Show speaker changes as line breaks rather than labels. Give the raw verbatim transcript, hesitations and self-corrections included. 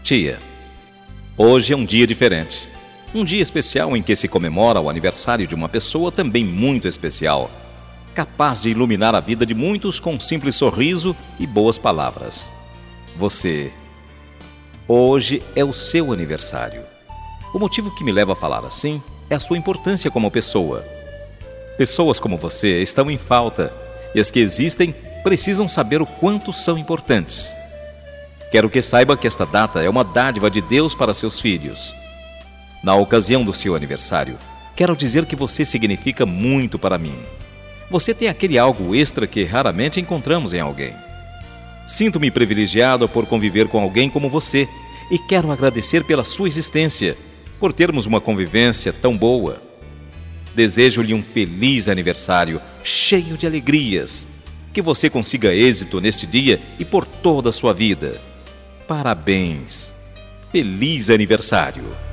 Tia, hoje é um dia diferente. Um dia especial em que se comemora o aniversário de uma pessoa também muito especial, capaz de iluminar a vida de muitos com um simples sorriso e boas palavras. Você, hoje é o seu aniversário. O motivo que me leva a falar assim é a sua importância como pessoa. Pessoas como você estão em falta e as que existem precisam saber o quanto são importantes. Quero que saiba que esta data é uma dádiva de Deus para seus filhos. Na ocasião do seu aniversário, quero dizer que você significa muito para mim. Você tem aquele algo extra que raramente encontramos em alguém. Sinto-me privilegiado por conviver com alguém como você e quero agradecer pela sua existência, por termos uma convivência tão boa. Desejo-lhe um feliz aniversário, cheio de alegrias. Que você consiga êxito neste dia e por toda a sua vida. Parabéns! Feliz aniversário!